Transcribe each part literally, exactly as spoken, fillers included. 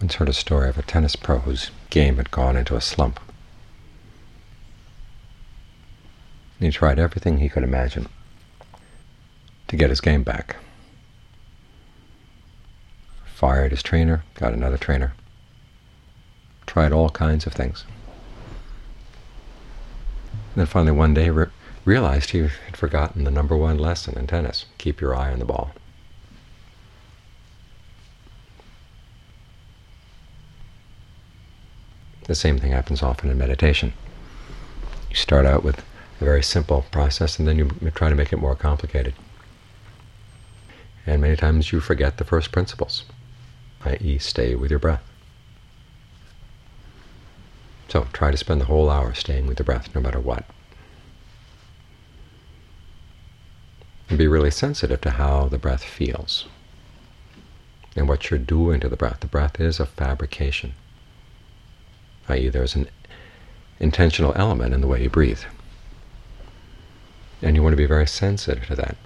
once heard a story of a tennis pro whose game had gone into a slump. And he tried everything he could imagine to get his game back. Fired his trainer, got another trainer, tried all kinds of things. And then finally one day re realized he had forgotten the number one lesson in tennis: keep your eye on the ball. The same thing happens often in meditation. You start out with a very simple process, and then you try to make it more complicated. And many times you forget the first principles, that is stay with your breath. So try to spend the whole hour staying with the breath, no matter what. And be really sensitive to how the breath feels and what you're doing to the breath. The breath is a fabrication, that is there's an intentional element in the way you breathe. And you want to be very sensitive to that.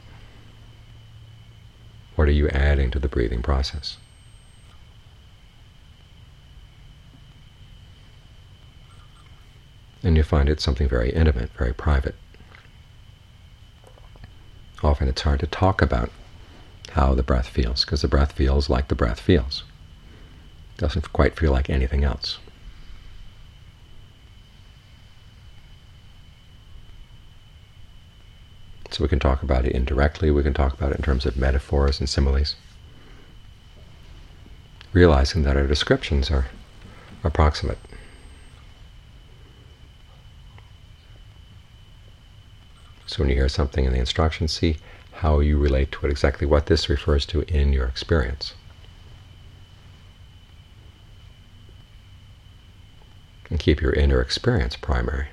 What are you adding to the breathing process? And you find it something very intimate, very private. Often it's hard to talk about how the breath feels, because the breath feels like the breath feels. It doesn't quite feel like anything else. So we can talk about it indirectly, we can talk about it in terms of metaphors and similes, realizing that our descriptions are approximate. So when you hear something in the instructions, see how you relate to it, exactly what this refers to in your experience. And keep your inner experience primary.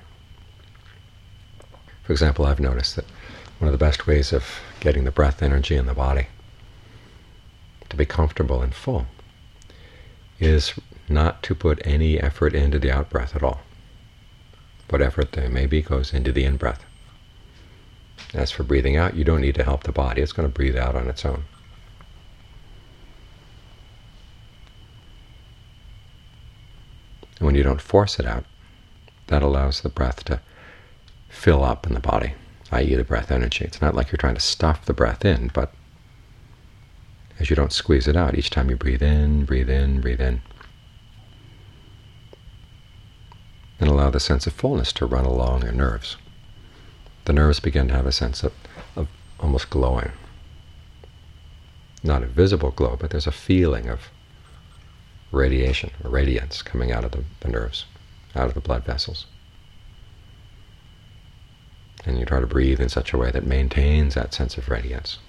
For example, I've noticed that one of the best ways of getting the breath energy in the body to be comfortable and full is not to put any effort into the out-breath at all. What effort there may be goes into the in-breath. As for breathing out, you don't need to help the body. It's going to breathe out on its own. And when you don't force it out, that allows the breath to fill up in the body, that is the breath energy. It's not like you're trying to stuff the breath in, but as you don't squeeze it out, each time you breathe in, breathe in, breathe in, and allow the sense of fullness to run along your nerves. The nerves begin to have a sense of, of almost glowing. Not a visible glow, but there's a feeling of radiation, or radiance coming out of the, the nerves, out of the blood vessels. And you try to breathe in such a way that maintains that sense of radiance.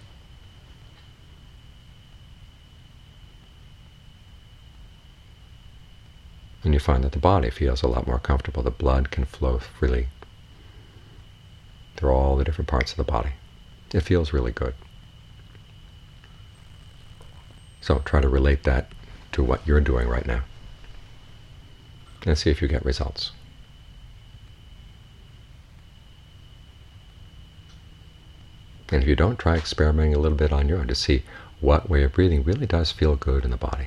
And you find that the body feels a lot more comfortable. The blood can flow freely through all the different parts of the body. It feels really good. So try to relate that to what you're doing right now, and see if you get results. And if you don't, try experimenting a little bit on your own to see what way of breathing really does feel good in the body.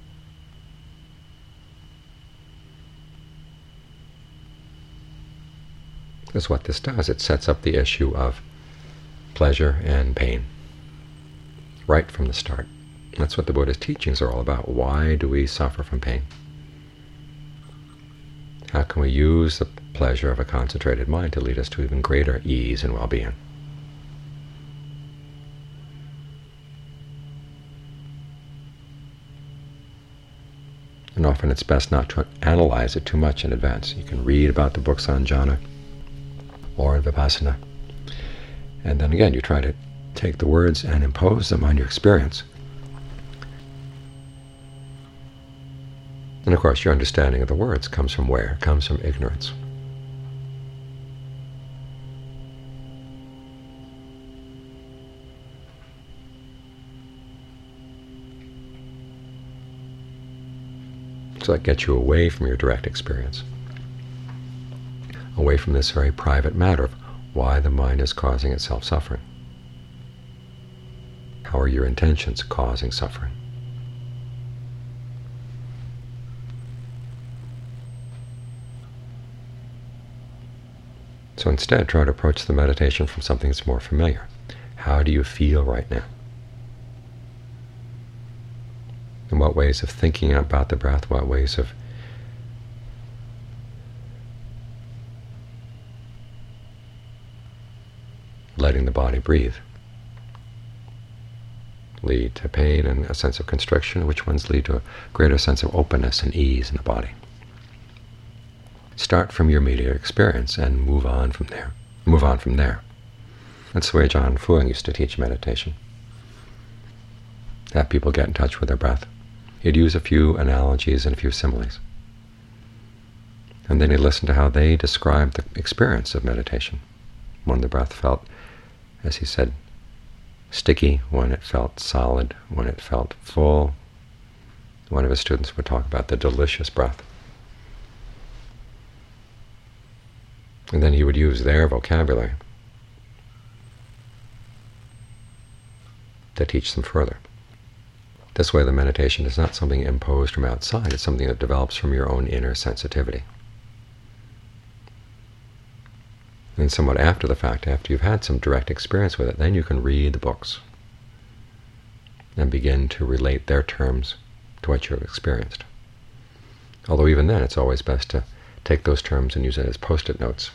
Because what this does, it sets up the issue of pleasure and pain right from the start. That's what the Buddha's teachings are all about. Why do we suffer from pain? How can we use the pleasure of a concentrated mind to lead us to even greater ease and well-being? And often it's best not to analyze it too much in advance. You can read about the books on jhana or in vipassana, and then again you try to take the words and impose them on your experience. And of course your understanding of the words comes from where? It comes from ignorance. So that gets you away from your direct experience, away from this very private matter of why the mind is causing itself suffering. How are your intentions causing suffering? So instead, try to approach the meditation from something that's more familiar. How do you feel right now? And what ways of thinking about the breath, what ways of letting the body breathe lead to pain and a sense of constriction, which ones lead to a greater sense of openness and ease in the body. Start from your immediate experience and move on from there. Move on from there. That's the way Ajaan Fuang used to teach meditation. Have people get in touch with their breath. He'd use a few analogies and a few similes. And then he'd listen to how they described the experience of meditation. When the breath felt, as he said, sticky, when it felt solid, when it felt full. One of his students would talk about the delicious breath. And then he would use their vocabulary to teach them further. This way the meditation is not something imposed from outside, it's something that develops from your own inner sensitivity. And somewhat after the fact, after you've had some direct experience with it, then you can read the books and begin to relate their terms to what you've experienced. Although even then it's always best to take those terms and use it as post-it notes,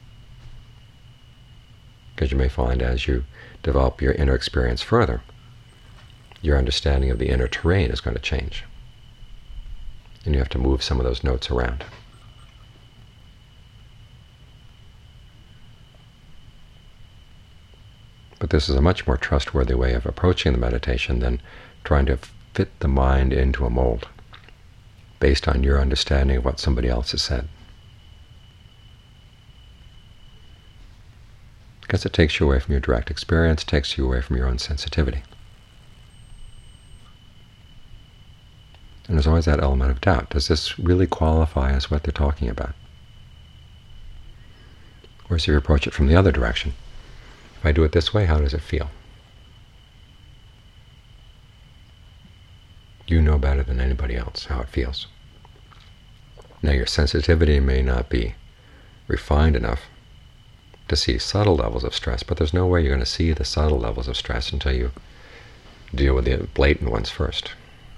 because you may find as you develop your inner experience further, your understanding of the inner terrain is going to change, and you have to move some of those notes around. But this is a much more trustworthy way of approaching the meditation than trying to fit the mind into a mold based on your understanding of what somebody else has said. Because it takes you away from your direct experience, takes you away from your own sensitivity. And there's always that element of doubt. Does this really qualify as what they're talking about? Whereas if you approach it from the other direction, if I do it this way, how does it feel? You know better than anybody else how it feels. Now your sensitivity may not be refined enough to see subtle levels of stress, but there's no way you're going to see the subtle levels of stress until you deal with the blatant ones first.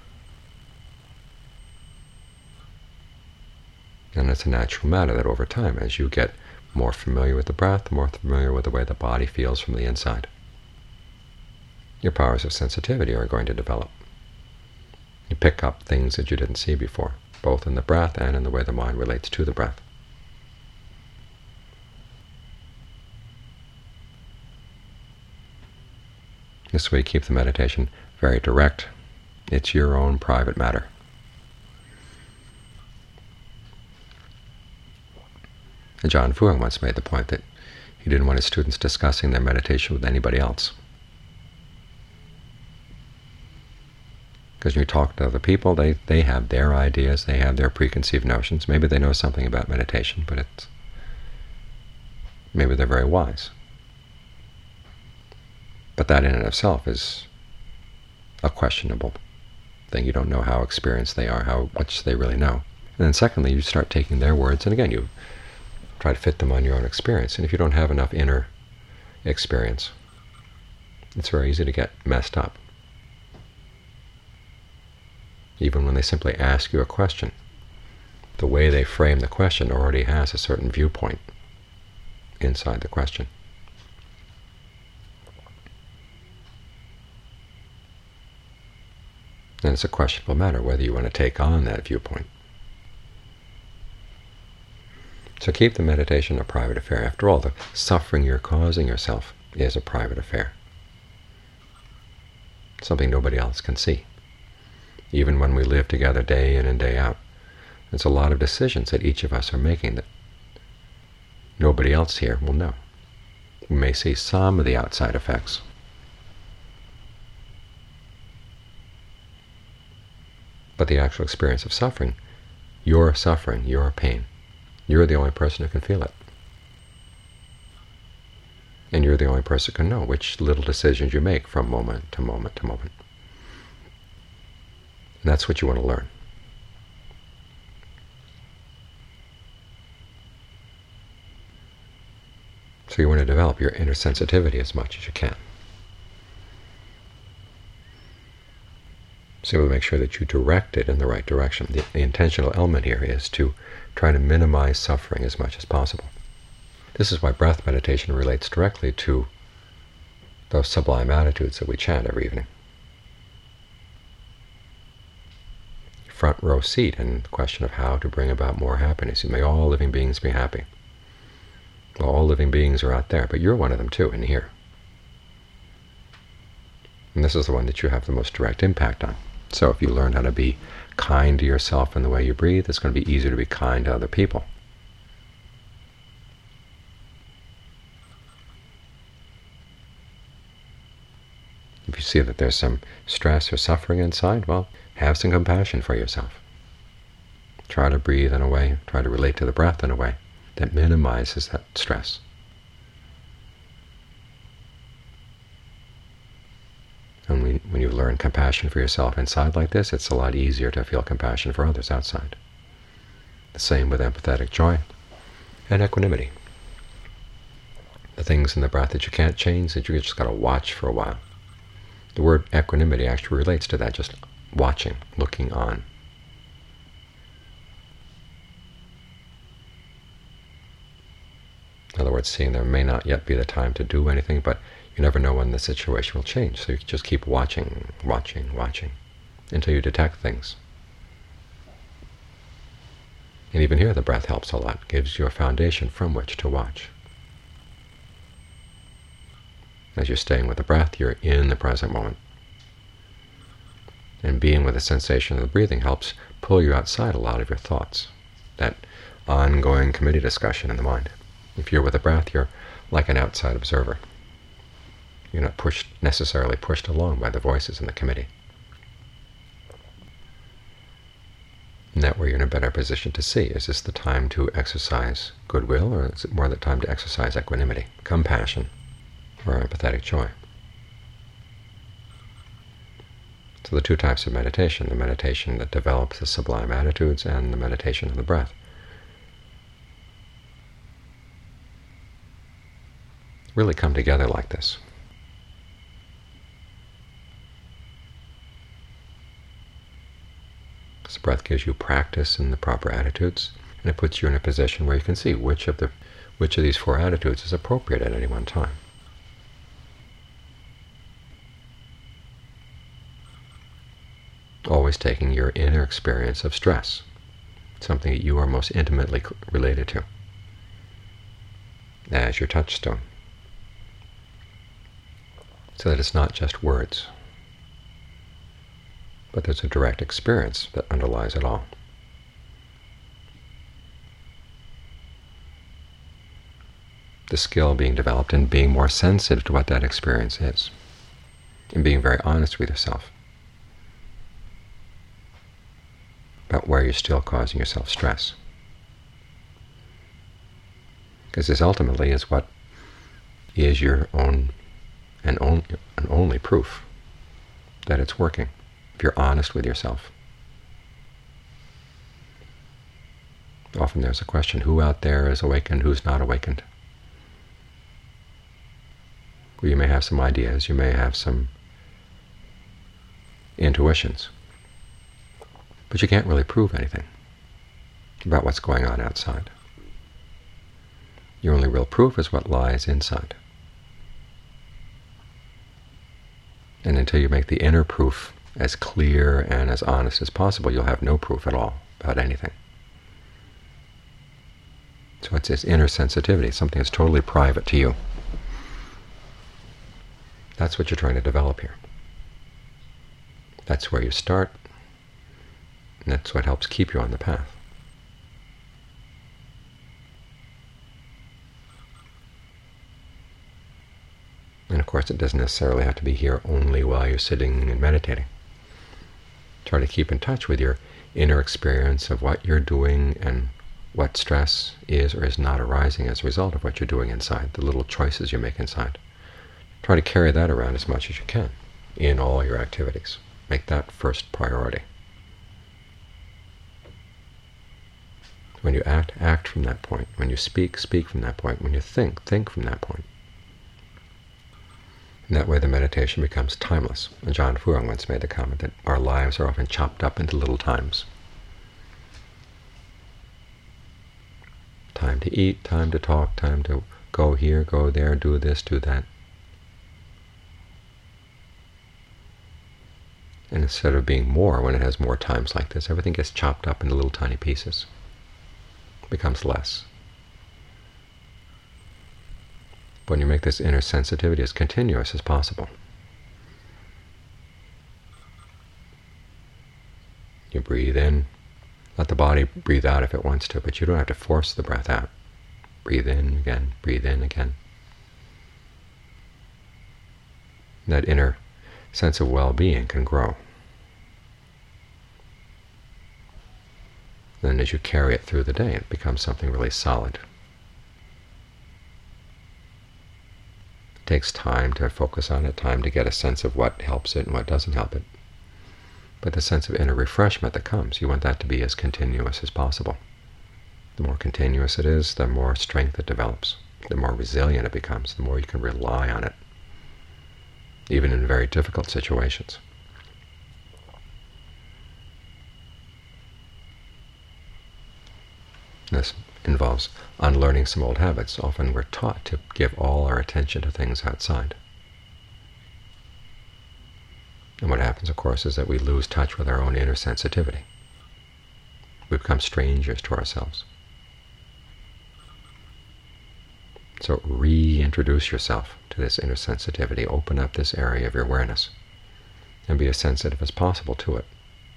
And it's a natural matter that over time, as you get more familiar with the breath, more familiar with the way the body feels from the inside, your powers of sensitivity are going to develop. You pick up things that you didn't see before, both in the breath and in the way the mind relates to the breath. This way you keep the meditation very direct. It's your own private matter. Ajaan Fuang once made the point that he didn't want his students discussing their meditation with anybody else. Because when you talk to other people, they, they have their ideas, they have their preconceived notions. Maybe they know something about meditation, but it's maybe they're very wise. But that in and of itself is a questionable thing. You don't know how experienced they are, how much they really know. And then secondly, you start taking their words, and again, you try to fit them on your own experience. And if you don't have enough inner experience, it's very easy to get messed up. Even when they simply ask you a question, the way they frame the question already has a certain viewpoint inside the question. And it's a questionable matter whether you want to take on that viewpoint. So keep the meditation a private affair. After all, the suffering you're causing yourself is a private affair, something nobody else can see. Even when we live together day in and day out, there's a lot of decisions that each of us are making that nobody else here will know. We may see some of the outside effects, but the actual experience of suffering, your suffering, your pain, you're the only person who can feel it. And you're the only person who can know which little decisions you make from moment to moment to moment. And that's what you want to learn. So you want to develop your inner sensitivity as much as you can. So we'll make sure that you direct it in the right direction. The, the intentional element here is to try to minimize suffering as much as possible. This is why breath meditation relates directly to those sublime attitudes that we chant every evening. Front row seat in the question of how to bring about more happiness. May all living beings be happy. Well, all living beings are out there, but you're one of them too in here. And this is the one that you have the most direct impact on. So if you learn how to be kind to yourself in the way you breathe, it's going to be easier to be kind to other people. If you see that there's some stress or suffering inside, well, have some compassion for yourself. Try to breathe in a way, try to relate to the breath in a way that minimizes that stress. And when, when you learn compassion for yourself inside like this, it's a lot easier to feel compassion for others outside. The same with empathetic joy and equanimity. The things in the breath that you can't change, that you just got to watch for a while. The word equanimity actually relates to that, just watching, looking on. In other words, seeing there may not yet be the time to do anything, but you never know when the situation will change. So you just keep watching, watching, watching, until you detect things. And even here the breath helps a lot, gives you a foundation from which to watch. As you're staying with the breath, you're in the present moment. And being with the sensation of the breathing helps pull you outside a lot of your thoughts, that ongoing committee discussion in the mind. If you're with the breath, you're like an outside observer. You're not pushed, necessarily pushed along by the voices in the committee. And that way you're in a better position to see, is this the time to exercise goodwill, or is it more the time to exercise equanimity, compassion, or empathetic joy? So the two types of meditation, the meditation that develops the sublime attitudes and the meditation of the breath, really come together like this. Because the breath gives you practice in the proper attitudes, and it puts you in a position where you can see which of the which of these four attitudes is appropriate at any one time. Always taking your inner experience of stress, something that you are most intimately related to, as your touchstone, so that it's not just words, but there's a direct experience that underlies it all. The skill being developed in being more sensitive to what that experience is, and being very honest with yourself about where you're still causing yourself stress. Because this ultimately is what is your own and only, and only proof that it's working, if you're honest with yourself. Often there's a question, who out there is awakened, who's not awakened? Well, you may have some ideas, you may have some intuitions, but you can't really prove anything about what's going on outside. Your only real proof is what lies inside. And until you make the inner proof as clear and as honest as possible, you'll have no proof at all about anything. So it's this inner sensitivity, something that's totally private to you. That's what you're trying to develop here. That's where you start, and that's what helps keep you on the path. And of course, it doesn't necessarily have to be here only while you're sitting and meditating. Try to keep in touch with your inner experience of what you're doing and what stress is or is not arising as a result of what you're doing inside, the little choices you make inside. Try to carry that around as much as you can in all your activities. Make that first priority. When you act, act from that point. When you speak, speak from that point. When you think, think from that point. And that way the meditation becomes timeless. And John Fuang once made the comment that our lives are often chopped up into little times. Time to eat, time to talk, time to go here, go there, do this, do that. And instead of being more, when it has more times like this, everything gets chopped up into little tiny pieces. It becomes less. But when you make this inner sensitivity as continuous as possible, you breathe in, let the body breathe out if it wants to, but you don't have to force the breath out. Breathe in again, breathe in again. And that inner sense of well-being can grow. Then as you carry it through the day, it becomes something really solid. It takes time to focus on it, time to get a sense of what helps it and what doesn't help it. But the sense of inner refreshment that comes, you want that to be as continuous as possible. The more continuous it is, the more strength it develops, the more resilient it becomes, the more you can rely on it, even in very difficult situations. This involves unlearning some old habits. Often we're taught to give all our attention to things outside. And what happens, of course, is that we lose touch with our own inner sensitivity. We become strangers to ourselves. So reintroduce yourself to this inner sensitivity. Open up this area of your awareness and be as sensitive as possible to it.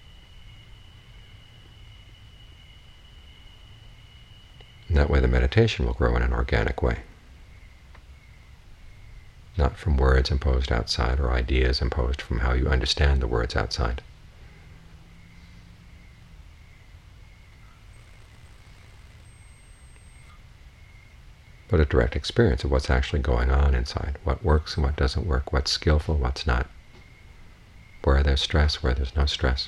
And that way the meditation will grow in an organic way, not from words imposed outside or ideas imposed from how you understand the words outside. But a direct experience of what's actually going on inside, what works and what doesn't work, what's skillful, what's not, where there's stress, where there's no stress.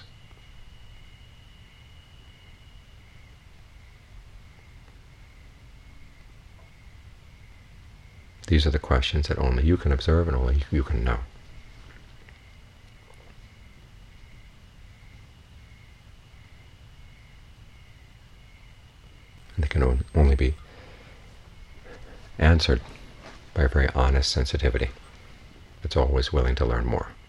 These are the questions that only you can observe and only you can know. And they can only be answered by a very honest sensitivity that's always willing to learn more.